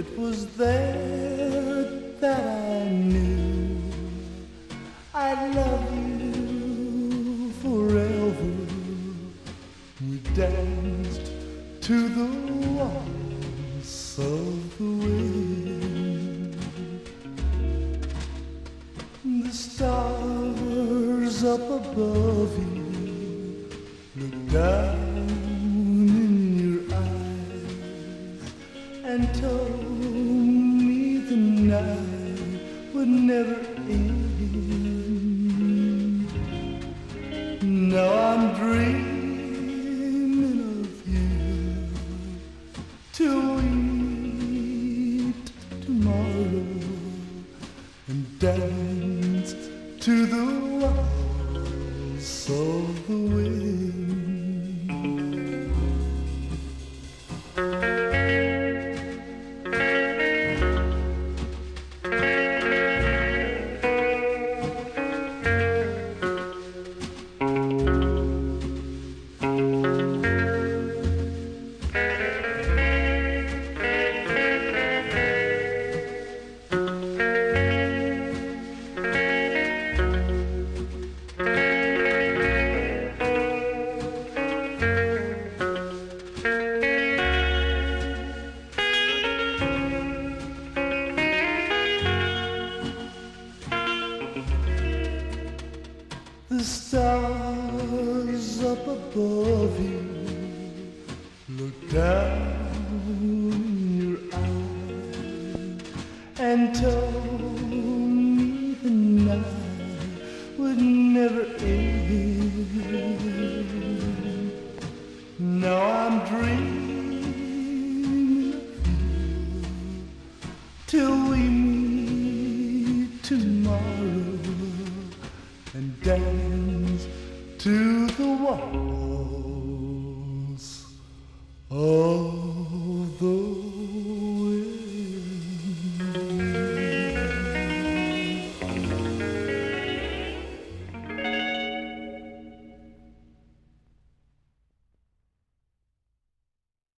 it was there that I knew I'd love you forever. We danced to the waltz of the wind. The stars up above you look down in your eyes and told me the night would never end. Now I'm dreaming of you till we meet tomorrow and dance to the waltz of the wind. The stars up above you look down in your eyes and told me the night would never end. Now I'm dreaming of you till we meet tomorrow and dance to the waltz of